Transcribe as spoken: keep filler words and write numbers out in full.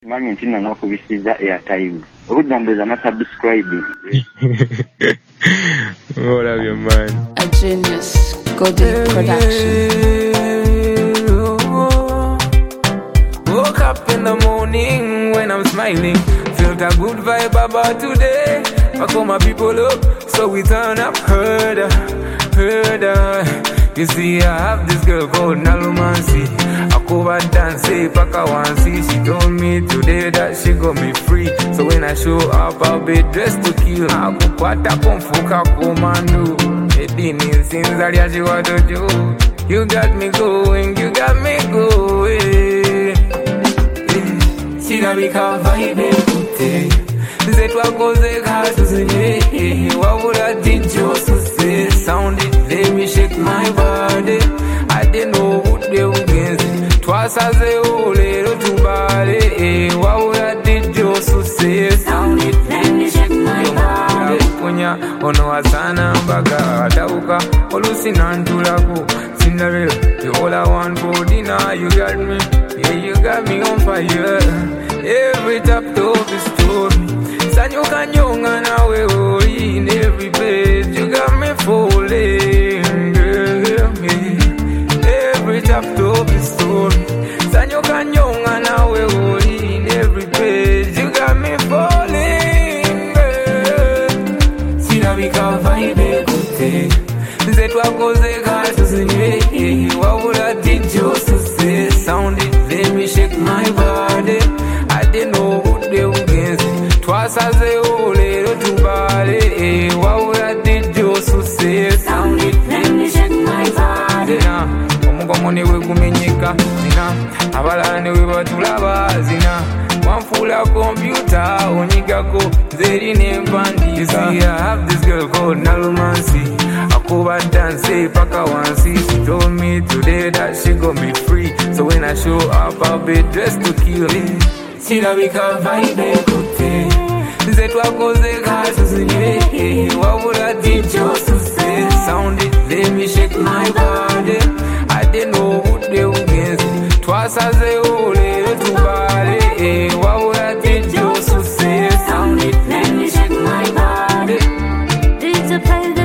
Manye ntina no kubisiza airtime. Udambeza na subscribe. What have you, man? A genius. Golden production. Woke up in the morning when I'm smiling. Felt a good vibe about today. I call my people up, so we turn up. Heard her, heard her. You see, I have this girl called Nalumansi. I cover dance, say, Paka Wansi. She told me today that she got me free. So when I show up, I'll be dressed to kill. I go kwata kumfuka komando. Edini since I she what to do. You got me going, you got me going. Sina bika vibe kute. Zetwa goze kazu zinye. Wawura dijo suse. Sound it, let me shake my body. I didn't know who they were against. Twice as a whole little too body. Wawura dijo suse. Sound it, let me shake my body. Kunya ono asana baga atauka. Olusi nantulaku. Cinderella, you all I want for dinner. You got me, yeah, you got me on fire. Every top top is story. Sanyo kanyonga na we oh, in every page. You got me falling, girl. Every top top is story. Sanyo kanyonga na we oh, in every page. You got me falling, girl. Sina bika vibe kute. Zetwa goze kazu zinye. Wawura dijo suse. Sound it, let me shake my body. I didn't know who they were against. Twice as a whole little too body. Wawura dijo suse. Sound it, let me shake my body. Zina, omugomo ne we gumenyeka. Zina, abalala ne we batulaba. Zina, wanfula computer onyigako. Zeri ne mpandika. You see, I have this girl called Nalumansi. Over dance, say Paka Wansi. She told me today that she got me free. So when I show up, I'll be dressed to kill it. Sina bika vibe kote. Zetwa goze kazu zinye. Wawura dijo suse. Sound it, let me shake my body. I didn't know who they were against. Twice as a whole little too body. Wawura dijo suse. Sound it, let me shake my body. Did you play